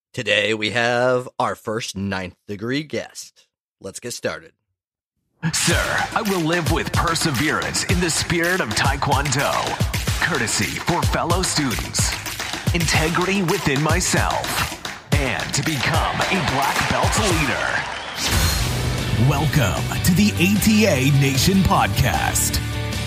Today we have our first ninth degree guest. Let's get started. Sir, I will live with perseverance in the spirit of Taekwondo, courtesy for fellow students, integrity within myself, and to become a black belt leader. Welcome to the ATA Nation Podcast.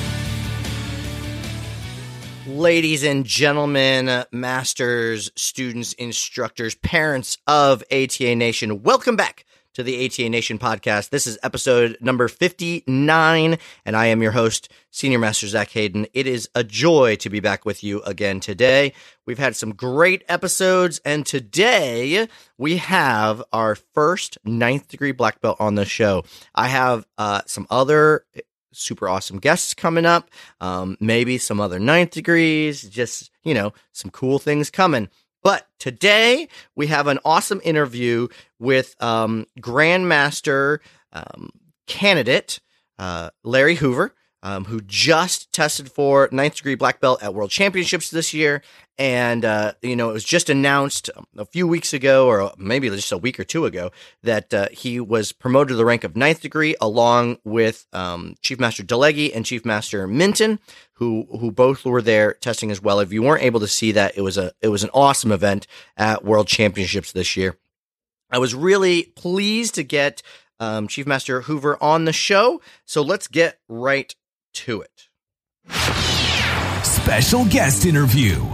Ladies and gentlemen, masters, students, instructors, parents of ATA Nation, welcome back to the ATA Nation Podcast. This is episode number 59, and I am your host, Senior Master Zach Hayden. It is a joy to be back with you again today. We've had some great episodes, and today we have our first ninth degree black belt on the show. I have some other super awesome guests coming up, maybe some other ninth degrees, just, some cool things coming. But today we have an awesome interview with Grandmaster candidate Larry Hoover, who just tested for ninth degree black belt at World Championships this year. And, it was just announced a few weeks ago, or maybe just a week or two ago, that he was promoted to the rank of ninth degree along with Chief Master DeLegge and Chief Master Minton, who both were there testing as well. If you weren't able to see that, it was an awesome event at World Championships this year. I was really pleased to get Chief Master Hoover on the show, so let's get right to it. Special guest interview.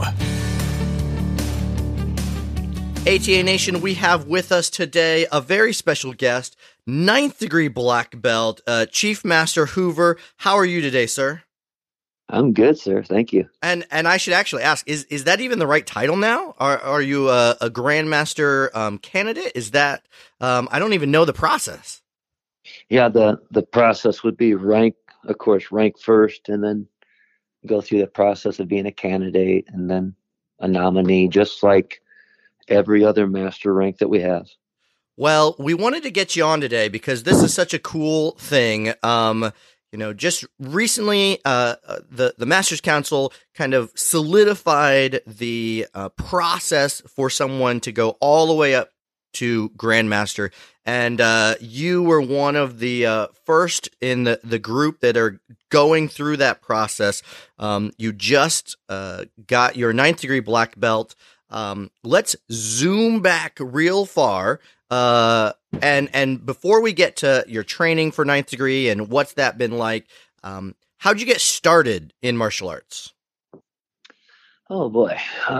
ATA Nation, we have with us today a very special guest, ninth degree black belt, Chief Master Hoover. How are you today, sir? I'm good, sir. Thank you. And I should actually ask, is that even the right title now? Are you a Grandmaster candidate? Is that, I don't even know the process. Yeah, the process would be rank first, and then go through the process of being a candidate and then a nominee, just like every other master rank that we have. Well, we wanted to get you on today because this is such a cool thing. Just recently, the Masters Council kind of solidified the process for someone to go all the way up to Grandmaster, and you were one of the first in the group that are going through that process. You just got your ninth degree black belt. Let's zoom back real far. And before we get to your training for ninth degree and what's that been like, how'd you get started in martial arts? Oh boy.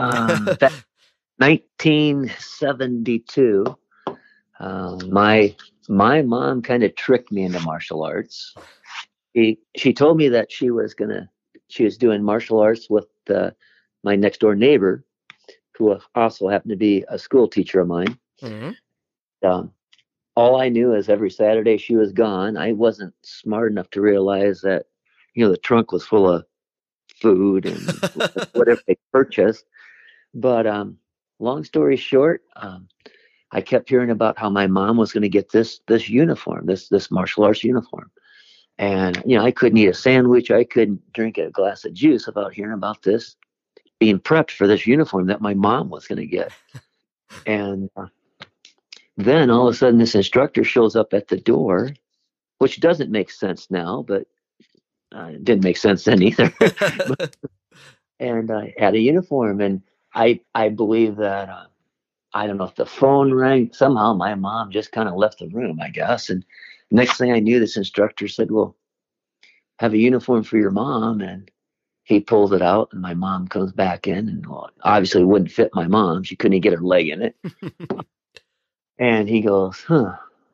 1972. My mom kind of tricked me into martial arts. She told me that she was doing martial arts with my next door neighbor, who also happened to be a school teacher of mine. Mm-hmm. All I knew is every Saturday she was gone. I wasn't smart enough to realize that, the trunk was full of food and whatever they purchased. But long story short, I kept hearing about how my mom was going to get this uniform, this martial arts uniform. And, I couldn't eat a sandwich. I couldn't drink a glass of juice without hearing about this, being prepped for this uniform that my mom was going to get. And then all of a sudden this instructor shows up at the door, which doesn't make sense now, but it didn't make sense then either. And I had a uniform, and I believe that, I don't know if the phone rang. Somehow my mom just kind of left the room, I guess. And next thing I knew, this instructor said, well, have a uniform for your mom. And he pulls it out, and my mom comes back in, and obviously it wouldn't fit my mom. She couldn't get her leg in it. And he goes, I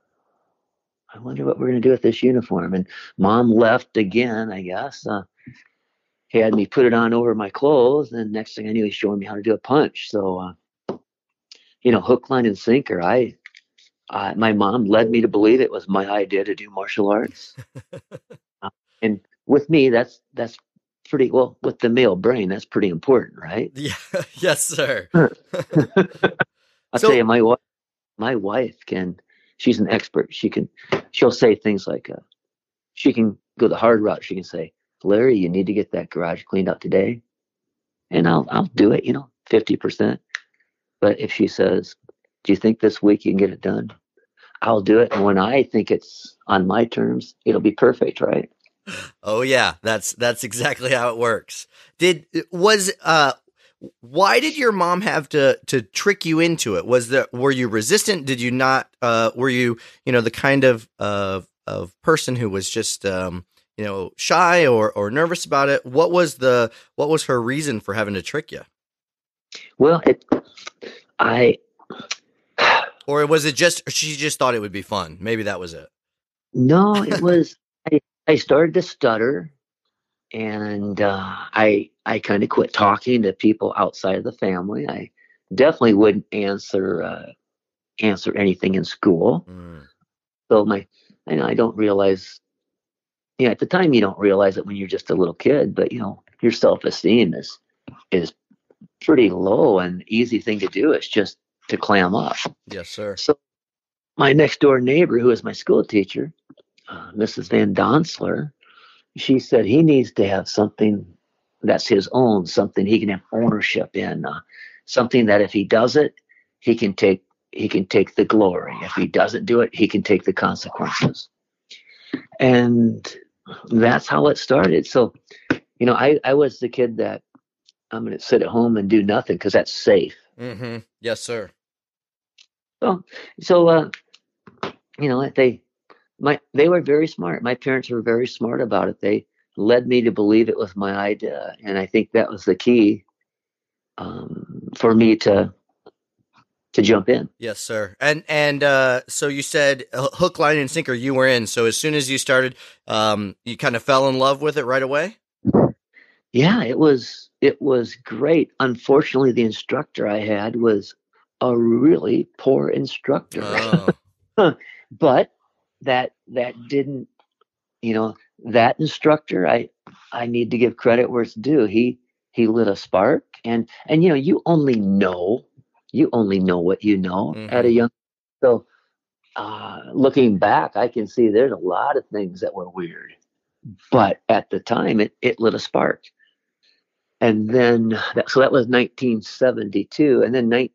wonder what we're going to do with this uniform. And mom left again, I guess. He had me put it on over my clothes. And next thing I knew, he's showing me how to do a punch. So, hook, line, and sinker. My mom led me to believe it was my idea to do martial arts. And with me, that's pretty well, with the male brain, that's pretty important, right? Yeah. Yes, sir. I'll tell you, my wife she's an expert. She'll say things like, she can go the hard route. She can say, Larry, you need to get that garage cleaned out today. And I'll do it, 50%. But if she says, Do you think this week you can get it done? I'll do it. And when I think it's on my terms, it'll be perfect, right? Oh yeah, that's exactly how it works. Why did your mom have to trick you into it? Were you resistant? Did you not? Were you the kind of person who was just shy or nervous about it? What was her reason for having to trick you? Well, or was it just she just thought it would be fun? Maybe that was it. No, it was. I started to stutter, and I kind of quit talking to people outside of the family. I definitely wouldn't answer anything in school. So I don't realize. At the time you don't realize it when you're just a little kid, but your self-esteem is pretty low, and the easy thing to do is just to clam up. Yes, sir. So my next door neighbor, who was my school teacher, Mrs. Van Donsler, she said he needs to have something that's his own, something he can have ownership in, something that if he does it, he can take the glory. If he doesn't do it, he can take the consequences. And that's how it started. So, I was the kid that I'm going to sit at home and do nothing because that's safe. Mm-hmm. Yes, sir. So they were very smart. My parents were very smart about it. They led me to believe it was my idea, and I think that was the key for me to jump in. Yes, sir. And so you said hook, line, and sinker. You were in. So as soon as you started, you kind of fell in love with it right away. Yeah, it was great. Unfortunately, the instructor I had was a really poor instructor. Oh. But that didn't, that instructor, I need to give credit where it's due. He lit a spark, and you only know what you know at a young. So looking back, I can see there's a lot of things that were weird, but at the time it lit a spark. And then that was 1972, and then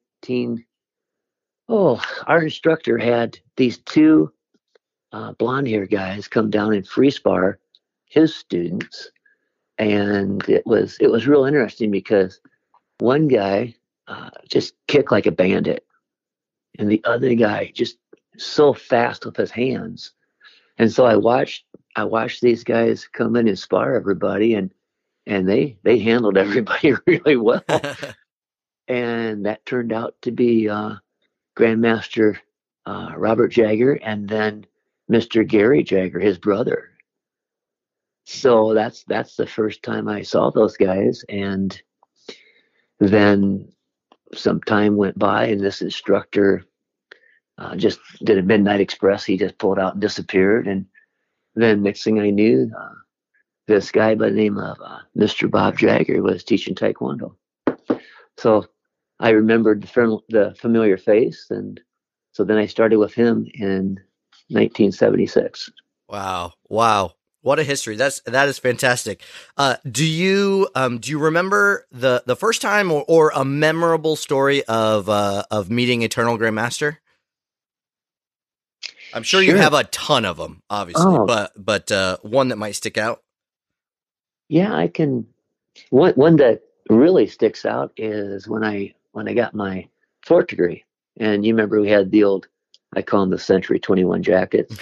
our instructor had these two blonde hair guys come down and free spar his students, and it was real interesting because one guy just kicked like a bandit, and the other guy just so fast with his hands. And so I watched these guys come in and spar everybody, and they handled everybody really well. And that turned out to be Grandmaster Robert Jagger, and then Mr. Gary Jagger, his brother. So that's the first time I saw those guys. And then some time went by, and this instructor just did a Midnight Express. He just pulled out and disappeared. And then next thing I knew, this guy by the name of Mr. Bob Jagger was teaching Taekwondo. So I remembered the familiar face, and so then I started with him in 1976. Wow. What a history. That is fantastic. Do you remember the first time or a memorable story of meeting Eternal Grandmaster? I'm sure you have a ton of them, obviously, but one that might stick out. Yeah, I can. One that really sticks out is when I got my 4th degree, and you remember we had the old, I call them the Century 21 jackets.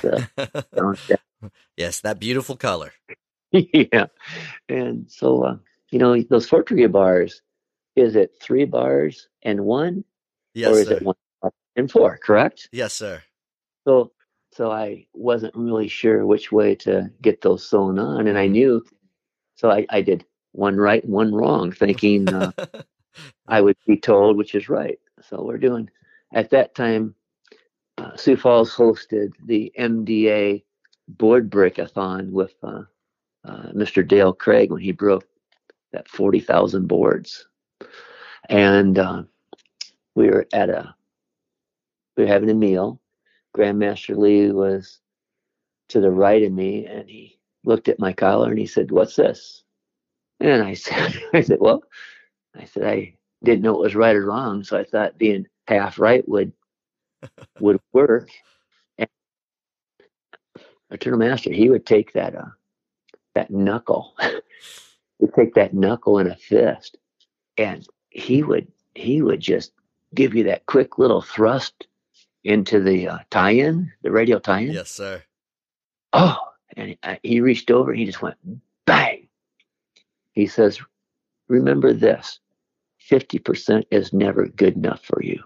Yes, that beautiful color. Yeah, and so those 4th degree bars, is it 3 bars and 1, yes, or is sir. it 1 bar and 4? Correct. Yes, sir. So I wasn't really sure which way to get those sewn on, and I knew. So I did one right and one wrong, thinking I would be told which is right. So we're doing, at that time, Sioux Falls hosted the MDA board breakathon with Mr. Dale Craig when he broke that 40,000 boards. And we were having a meal. Grandmaster Lee was to the right of me, and he looked at my collar and he said, "What's this?" And I said, I didn't know it was right or wrong. So I thought being half right would would work. And Eternal Master, he would take that knuckle, he'd take that knuckle in a fist, and he would just give you that quick little thrust into the tie-in, the radio tie-in. Yes, sir. Oh, and he reached over and he just went bang. He says, remember this, 50% is never good enough for you.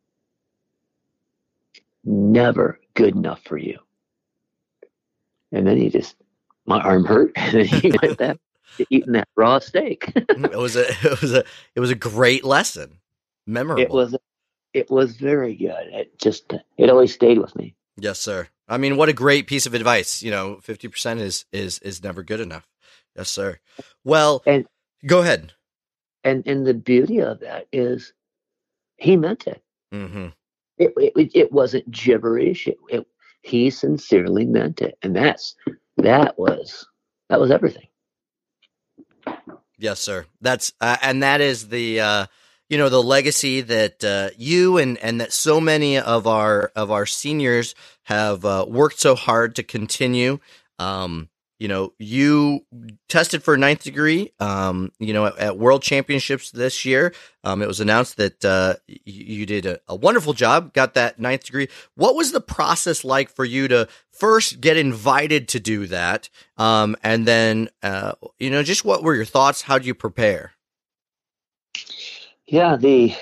Never good enough for you. And then my arm hurt, and then he went back to eating that raw steak. It was a great lesson. Memorable. It was very good. It always stayed with me. Yes, sir. I mean, what a great piece of advice. 50% is never good enough. Yes, sir. Well, And go ahead. and the beauty of that is he meant it. Mm-hmm. It wasn't gibberish. He sincerely meant it, and that was everything. Yes, sir. That's and that is the the legacy that you and that so many of our seniors have worked so hard to continue. You tested for a ninth degree. At World Championships this year, it was announced that you did a wonderful job, got that ninth degree. What was the process like for you to first get invited to do that, and then just what were your thoughts? How do you prepare? Yeah,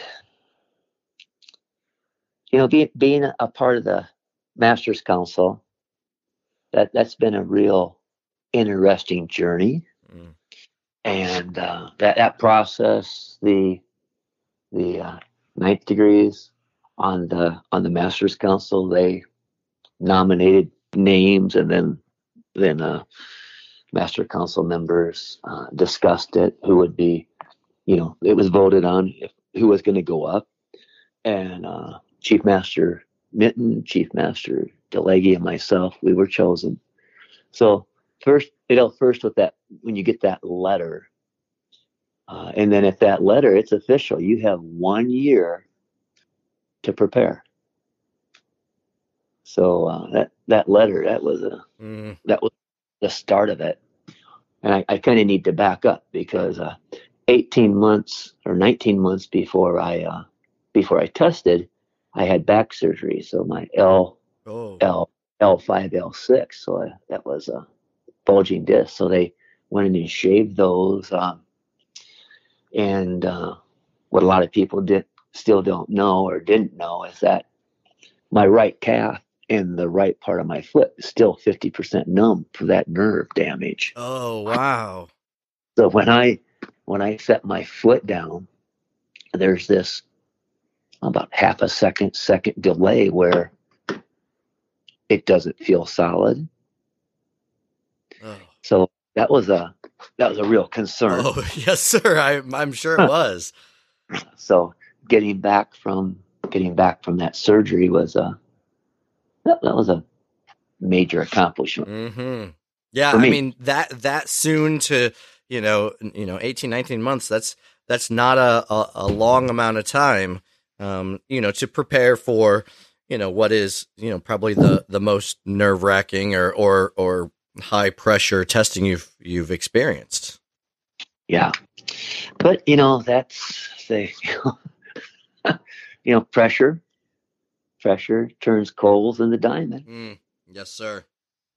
being a part of the Masters Council, that's been a real interesting journey. And that process, the ninth degrees on the Masters Council, they nominated names, and then Master Council members discussed it, who would be, it was voted on who was going to go up, and Chief Master Minton, Chief Master DeLegge, and myself, we were chosen. So first with that, when you get that letter, and then if that letter, it's official, you have 1 year to prepare. So that letter, that was the start of it. And I kind of need to back up, because 18 months or 19 months before I tested, I had back surgery. So my L5, L6. So that was a bulging disc. So they went in and shaved those. And what a lot of people still don't know or didn't know is that my right calf and the right part of my foot is still 50% numb for that nerve damage. Oh, wow. So when I set my foot down, there's this about half a second delay where it doesn't feel solid. Oh. So that was a real concern. Oh, yes, sir. I'm sure it was. So getting back from that surgery was that was a major accomplishment. Mm-hmm. Yeah, I mean that soon to 18, 19 months. That's not a long amount of time. To prepare for what is probably the most nerve wracking or high pressure testing you've experienced. Yeah, but that's the pressure turns coals in the diamond. Yes, sir.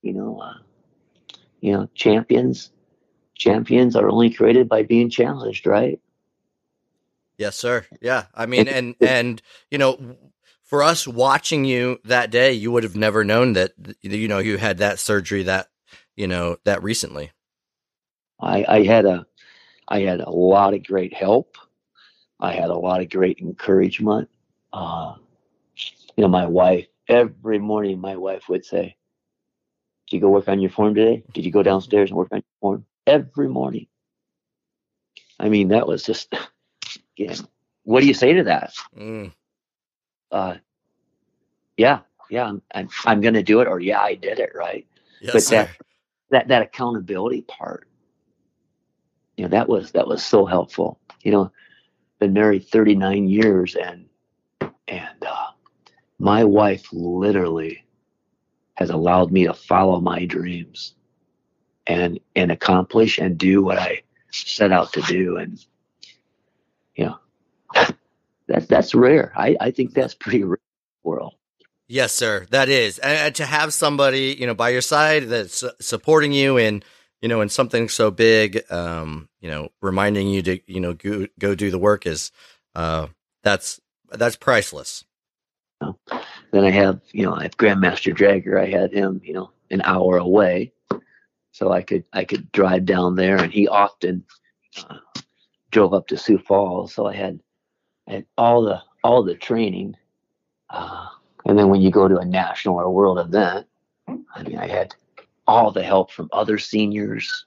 Champions are only created by being challenged, right? Yes, sir. Yeah. I mean, and for us watching you that day, you would have never known that, you had that surgery that recently. I had a lot of great help. I had a lot of great encouragement. My wife, every morning, my wife would say, "Did you go work on your form today? Did you go downstairs and work on your form?" Every morning. I mean, that was just, what do you say to that? Yeah, I'm going to do it, or yeah, I did it, right? Yes, but sir. that accountability part, that was so helpful. Been married 39 years, and my wife literally has allowed me to follow my dreams and accomplish and do what I set out to do. And, you know, that's rare. I think that's pretty rare in the world. Yes, sir. That is. And to have somebody, by your side that's supporting you in, in something so big, reminding you to, go do the work is, that's priceless. Then I have Grandmaster Jagger. I had him, an hour away, so I could drive down there, and he often drove up to Sioux Falls. So I had all the training, and then when you go to a national or world event, I had all the help from other seniors.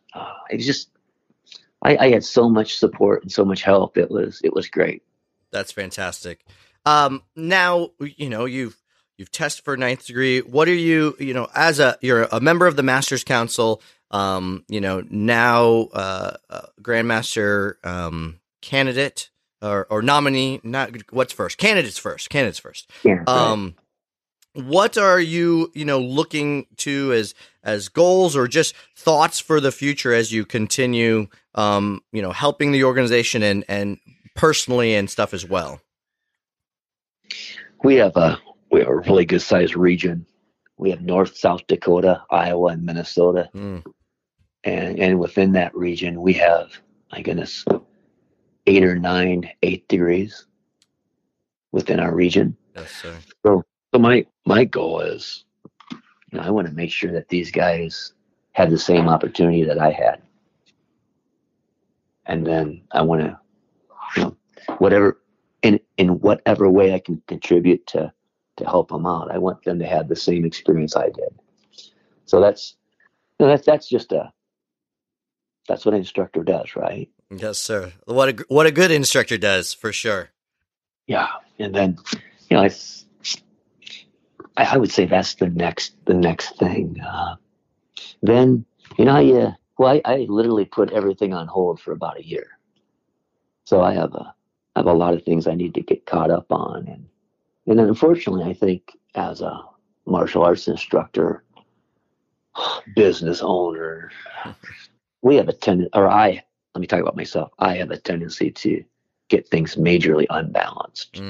I had so much support and so much help. It was great. That's fantastic. Now, you've tested for 9th degree. What are you, you're a member of the Masters Council, now, Grandmaster, candidate or nominee, what's first? Candidates first. Yeah, right. What are you, looking to as goals or just thoughts for the future as you continue, helping the organization and personally and stuff as well? We have a really good sized region. We have North, South Dakota, Iowa, and Minnesota. And within that region, we have, my goodness, 8 or 9 8th degrees within our region. Yes, sir. So my goal is, I want to make sure that these guys had the same opportunity that I had. And then I want to, whatever, in whatever way I can contribute to help them out, I want them to have the same experience I did. So that's what an instructor does, right? Yes, sir. What a good instructor does, for sure. Yeah. And then, I would say that's the next thing. Then, I literally put everything on hold for about a year. So I have a lot of things I need to get caught up on. And then unfortunately, I think as a martial arts instructor, business owner, we have a tendency, let me talk about myself. I have a tendency to get things majorly unbalanced.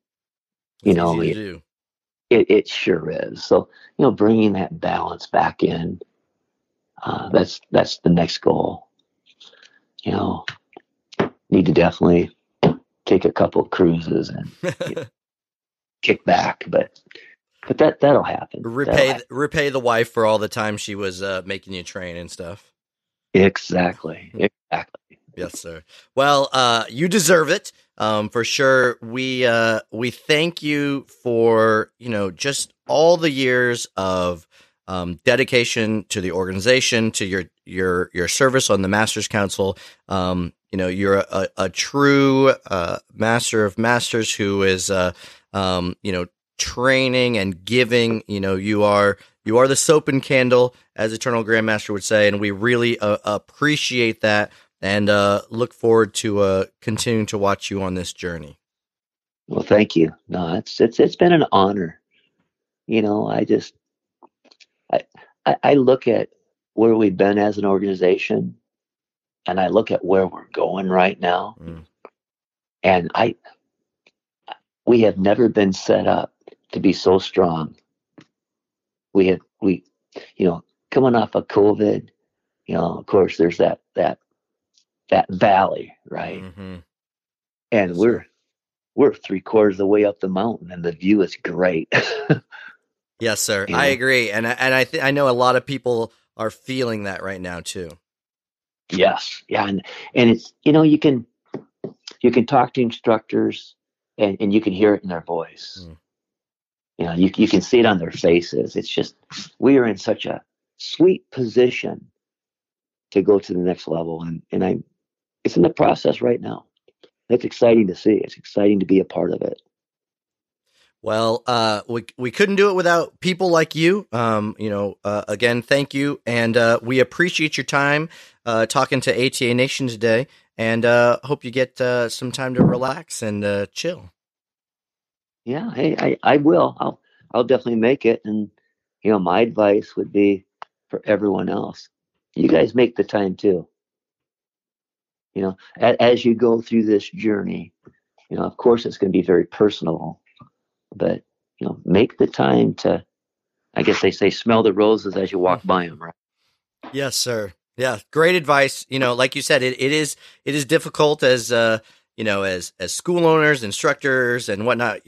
It sure is. So, bringing that balance back in, that's the next goal. Need to definitely take a couple of cruises and kick back, but that'll happen. Repay the wife for all the time she was making you train and stuff. Exactly. Yes, sir. Well, you deserve it. For sure. We thank you for, just all the years of dedication to the organization, to your service on the Masters Council. You're a true master of masters who is training and giving. You are the soap and candle, as Eternal Grandmaster would say, and we really appreciate that. And look forward to continuing to watch you on this journey. Well, thank you. No, it's been an honor. I look at where we've been as an organization, and I look at where we're going right now, and we have never been set up to be so strong. We coming off of COVID, of course, there's that valley, right? Mm-hmm. And yes, we're 3/4 of the way up the mountain, and the view is great. Yes, sir. I agree, and I know a lot of people are feeling that right now too. Yes, yeah, and it's you can talk to instructors, and you can hear it in their voice. You can see it on their faces. It's just we are in such a sweet position to go to the next level, and it's in the process right now. It's exciting to see. It's exciting to be a part of it. Well, we couldn't do it without people like you. Again, thank you. And we appreciate your time talking to ATA Nation today, and hope you get some time to relax and chill. Yeah, hey, I will. I'll definitely make it. And my advice would be for everyone else. You guys make the time too. As you go through this journey, of course it's going to be very personal, but make the time to. I guess they say smell the roses as you walk by them, right? Yes, sir. Yeah, great advice. Like you said, it is difficult as as school owners, instructors, and whatnot.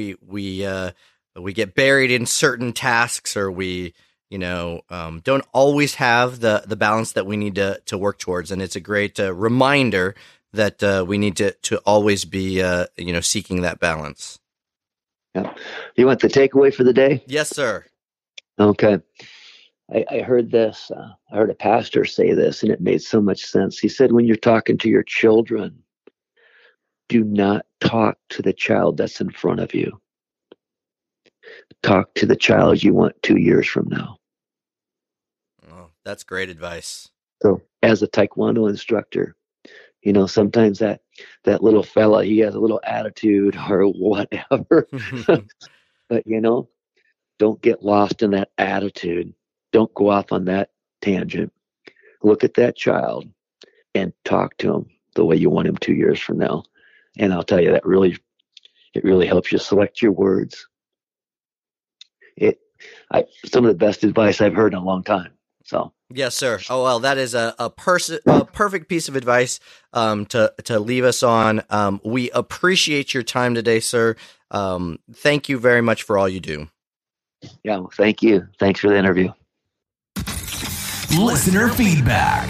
We get buried in certain tasks, or we don't always have the balance that we need to work towards. And it's a great reminder that we need to always be seeking that balance. Yeah. You want the takeaway for the day? Yes, sir. Okay. I heard this. I heard a pastor say this, and it made so much sense. He said, when you're talking to your children, do not talk to the child that's in front of you. Talk to the child you want 2 years from now. Oh, that's great advice. So, as a Taekwondo instructor, sometimes that little fella, he has a little attitude or whatever. But, don't get lost in that attitude. Don't go off on that tangent. Look at that child and talk to him the way you want him 2 years from now. And I'll tell you, it really helps you select your words. Some of the best advice I've heard in a long time. So. Yes, sir. Oh, well, that is a perfect piece of advice to leave us on. We appreciate your time today, sir. Thank you very much for all you do. Yeah, well, thank you. Thanks for the interview. Listener feedback.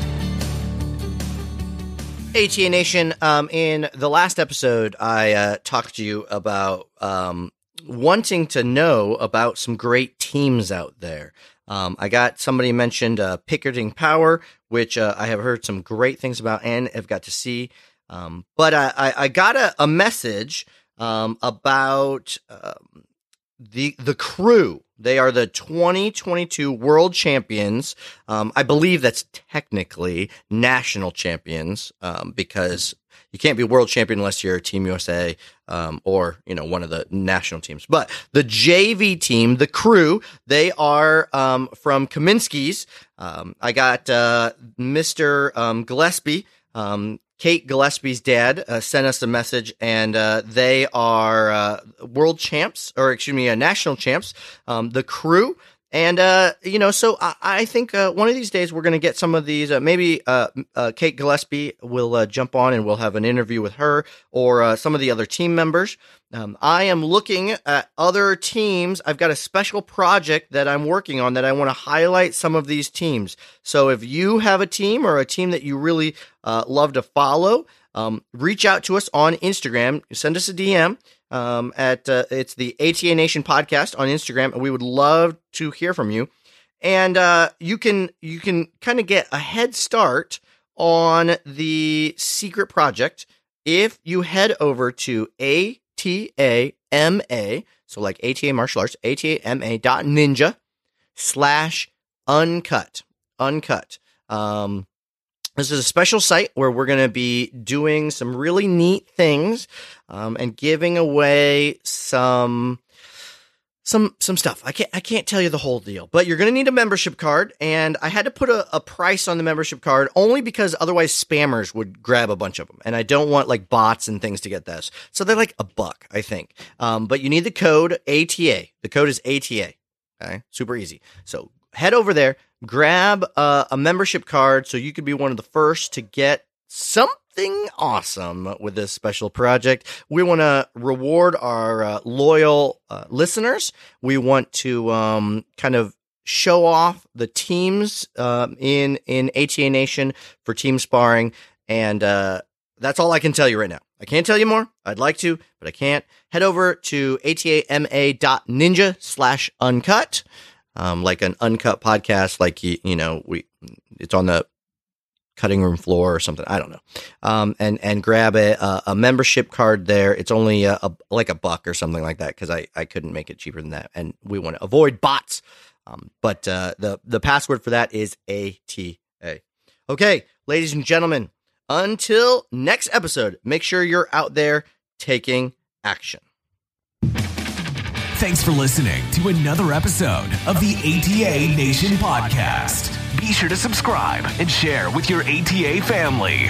ATA Nation, in the last episode, I talked to you about wanting to know about some great teams out there. I got somebody mentioned Pickering Power, which I have heard some great things about and have got to see. But I got a message about the Crew. They are the 2022 world champions. I believe that's technically national champions because you can't be world champion unless you're Team USA or one of the national teams. But the JV team, the Crew, they are from Kaminsky's. I got Mr. Gillespie. Kate Gillespie's dad sent us a message, and they are world champs, or excuse me, national champs, the Crew. And, so I think one of these days we're going to get some of these, maybe Kate Gillespie will jump on and we'll have an interview with her or some of the other team members. I am looking at other teams. I've got a special project that I'm working on that I want to highlight some of these teams. So if you have a team or a team that you really love to follow, reach out to us on Instagram. Send us a DM. It's the ATA Nation podcast on Instagram, and we would love to hear from you. And you can kind of get a head start on the secret project if you head over to ATAMA, so like ATA Martial Arts, ATAMA.ninja/uncut. Uncut. This is a special site where we're going to be doing some really neat things and giving away some stuff. I can't tell you the whole deal, but you're going to need a membership card, and I had to put a price on the membership card only because otherwise spammers would grab a bunch of them, and I don't want like bots and things to get this. So they're like $1, I think. But you need the code ATA. The code is ATA. Okay, super easy. So head over there. Grab a membership card so you could be one of the first to get something awesome with this special project. We want to reward our loyal listeners. We want to kind of show off the teams in ATA Nation for team sparring. And that's all I can tell you right now. I can't tell you more. I'd like to, but I can't. Head over to atama.ninja/uncut. Like an uncut podcast, like, it's on the cutting room floor or something. I don't know. And grab a membership card there. It's only like $1 or something like that, because I couldn't make it cheaper than that. And we want to avoid bots. But the password for that is ATA. Okay, ladies and gentlemen, until next episode, make sure you're out there taking action. Thanks for listening to another episode of the ATA Nation podcast. Be sure to subscribe and share with your ATA family.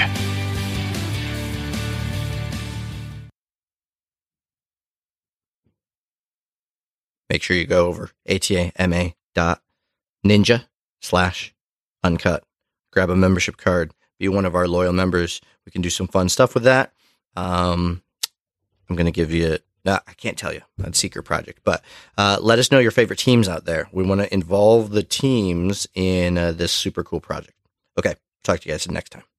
Make sure you go over atama.ninja/uncut. Grab a membership card. Be one of our loyal members. We can do some fun stuff with that. I'm going to give you... No, I can't tell you. That's a secret project. But let us know your favorite teams out there. We want to involve the teams in this super cool project. Okay. Talk to you guys next time.